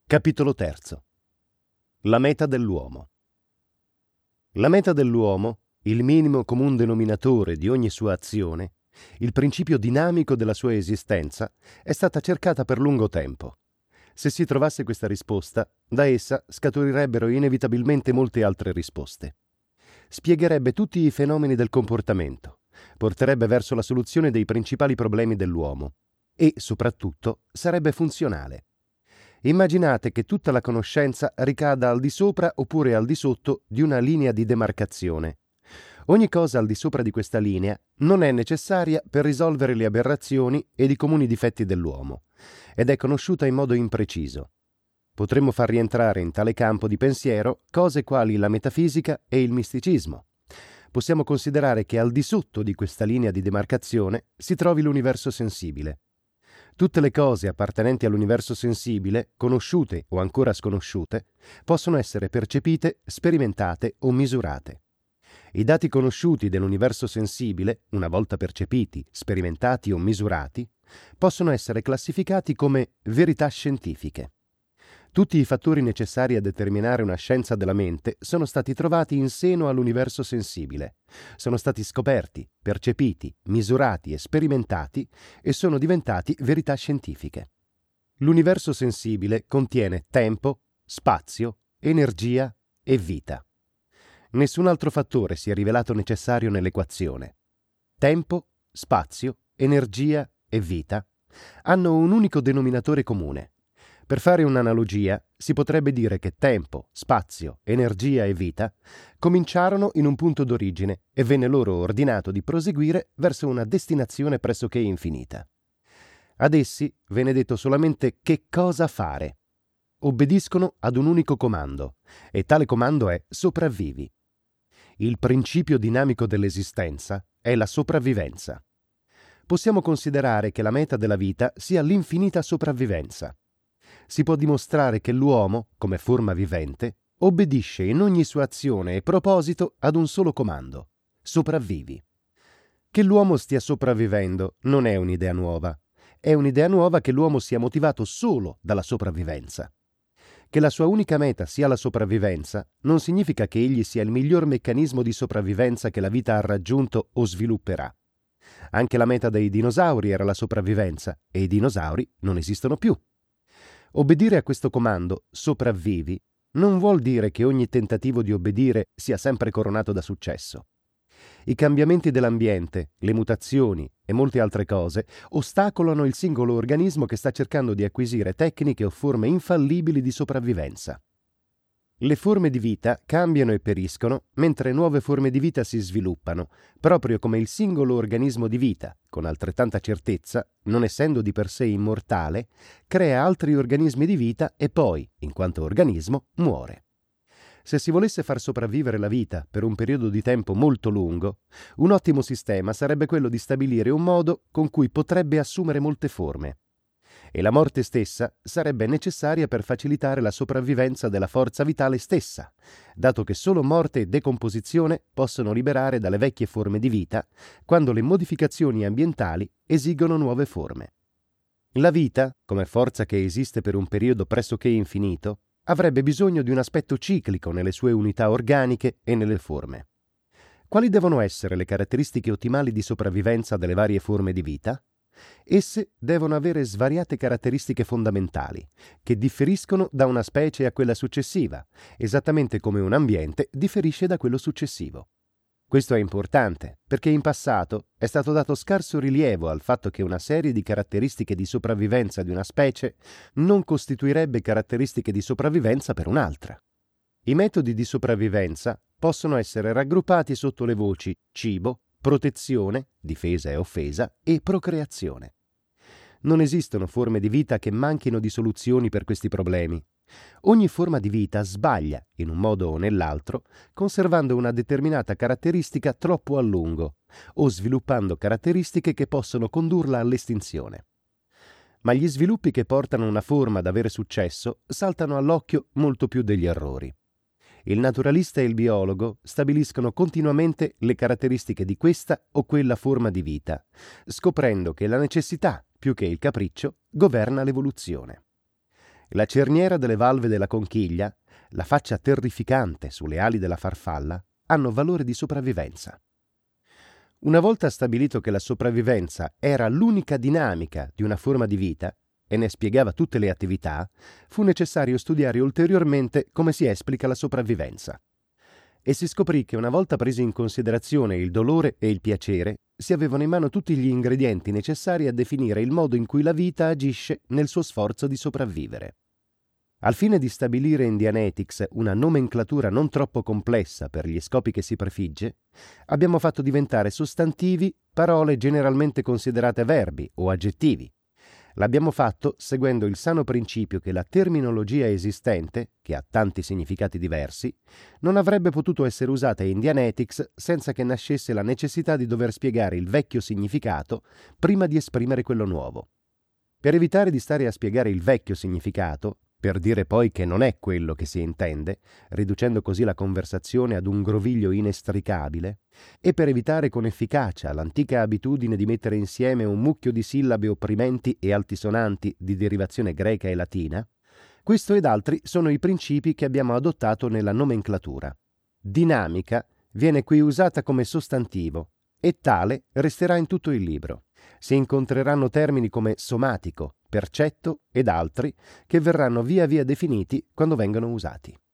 Capitolo terzo. La meta dell'uomo. La meta dell'uomo, il minimo comun denominatore di ogni sua azione, il principio dinamico della sua esistenza, è stata cercata per lungo tempo. Se si trovasse questa risposta, da essa scaturirebbero inevitabilmente molte altre risposte. Spiegherebbe tutti i fenomeni del comportamento, porterebbe verso la soluzione dei principali problemi dell'uomo e, soprattutto, sarebbe funzionale. Immaginate che tutta la conoscenza ricada al di sopra oppure al di sotto di una linea di demarcazione. Ogni cosa al di sopra di questa linea non è necessaria per risolvere le aberrazioni ed i comuni difetti dell'uomo, ed è conosciuta in modo impreciso. Potremmo far rientrare in tale campo di pensiero cose quali la metafisica e il misticismo. Possiamo considerare che al di sotto di questa linea di demarcazione si trovi l'universo sensibile. Tutte le cose appartenenti all'universo sensibile, conosciute o ancora sconosciute, possono essere percepite, sperimentate o misurate. I dati conosciuti dell'universo sensibile, una volta percepiti, sperimentati o misurati, possono essere classificati come verità scientifiche. Tutti i fattori necessari a determinare una scienza della mente sono stati trovati in seno all'universo sensibile. Sono stati scoperti, percepiti, misurati e sperimentati e sono diventati verità scientifiche. L'universo sensibile contiene tempo, spazio, energia e vita. Nessun altro fattore si è rivelato necessario nell'equazione. Tempo, spazio, energia e vita hanno un unico denominatore comune. Per fare un'analogia, si potrebbe dire che tempo, spazio, energia e vita cominciarono in un punto d'origine e venne loro ordinato di proseguire verso una destinazione pressoché infinita. Ad essi venne detto solamente che cosa fare. Obbediscono ad un unico comando, e tale comando è sopravvivi. Il principio dinamico dell'esistenza è la sopravvivenza. Possiamo considerare che la meta della vita sia l'infinita sopravvivenza. Si può dimostrare che l'uomo, come forma vivente, obbedisce in ogni sua azione e proposito ad un solo comando: sopravvivi. Che l'uomo stia sopravvivendo non è un'idea nuova. È un'idea nuova che l'uomo sia motivato solo dalla sopravvivenza. Che la sua unica meta sia la sopravvivenza non significa che egli sia il miglior meccanismo di sopravvivenza che la vita ha raggiunto o svilupperà. Anche la meta dei dinosauri era la sopravvivenza e i dinosauri non esistono più. Obbedire a questo comando, sopravvivi, non vuol dire che ogni tentativo di obbedire sia sempre coronato da successo. I cambiamenti dell'ambiente, le mutazioni e molte altre cose ostacolano il singolo organismo che sta cercando di acquisire tecniche o forme infallibili di sopravvivenza. Le forme di vita cambiano e periscono, mentre nuove forme di vita si sviluppano, proprio come il singolo organismo di vita, con altrettanta certezza, non essendo di per sé immortale, crea altri organismi di vita e poi, in quanto organismo, muore. Se si volesse far sopravvivere la vita per un periodo di tempo molto lungo, un ottimo sistema sarebbe quello di stabilire un modo con cui potrebbe assumere molte forme. E la morte stessa sarebbe necessaria per facilitare la sopravvivenza della forza vitale stessa, dato che solo morte e decomposizione possono liberare dalle vecchie forme di vita quando le modificazioni ambientali esigono nuove forme. La vita, come forza che esiste per un periodo pressoché infinito, avrebbe bisogno di un aspetto ciclico nelle sue unità organiche e nelle forme. Quali devono essere le caratteristiche ottimali di sopravvivenza delle varie forme di vita? Esse devono avere svariate caratteristiche fondamentali, che differiscono da una specie a quella successiva, esattamente come un ambiente differisce da quello successivo. Questo è importante, perché in passato è stato dato scarso rilievo al fatto che una serie di caratteristiche di sopravvivenza di una specie non costituirebbe caratteristiche di sopravvivenza per un'altra. I metodi di sopravvivenza possono essere raggruppati sotto le voci cibo, protezione, difesa e offesa, e procreazione. Non esistono forme di vita che manchino di soluzioni per questi problemi. Ogni forma di vita sbaglia, in un modo o nell'altro, conservando una determinata caratteristica troppo a lungo, o sviluppando caratteristiche che possono condurla all'estinzione. Ma gli sviluppi che portano una forma ad avere successo saltano all'occhio molto più degli errori. Il naturalista e il biologo stabiliscono continuamente le caratteristiche di questa o quella forma di vita, scoprendo che la necessità, più che il capriccio, governa l'evoluzione. la cerniera delle valve della conchiglia, la faccia terrificante sulle ali della farfalla, hanno valore di sopravvivenza. Una volta stabilito che la sopravvivenza era l'unica dinamica di una forma di vita e ne spiegava tutte le attività, fu necessario studiare ulteriormente come si esplica la sopravvivenza. E si scoprì che una volta preso in considerazione il dolore e il piacere, si avevano in mano tutti gli ingredienti necessari a definire il modo in cui la vita agisce nel suo sforzo di sopravvivere. Al fine di stabilire in Dianetics una nomenclatura non troppo complessa per gli scopi che si prefigge, abbiamo fatto diventare sostantivi parole generalmente considerate verbi o aggettivi. L'abbiamo fatto seguendo il sano principio che la terminologia esistente, che ha tanti significati diversi, non avrebbe potuto essere usata in Dianetics senza che nascesse la necessità di dover spiegare il vecchio significato prima di esprimere quello nuovo. Per evitare di stare a spiegare il vecchio significato, per dire poi che non è quello che si intende, riducendo così la conversazione ad un groviglio inestricabile, e per evitare con efficacia l'antica abitudine di mettere insieme un mucchio di sillabe opprimenti e altisonanti di derivazione greca e latina, questo ed altri sono i principi che abbiamo adottato nella nomenclatura. Dinamica viene qui usata come sostantivo e tale resterà in tutto il libro. Si incontreranno termini come somatico, percetto ed altri che verranno via via definiti quando vengono usati.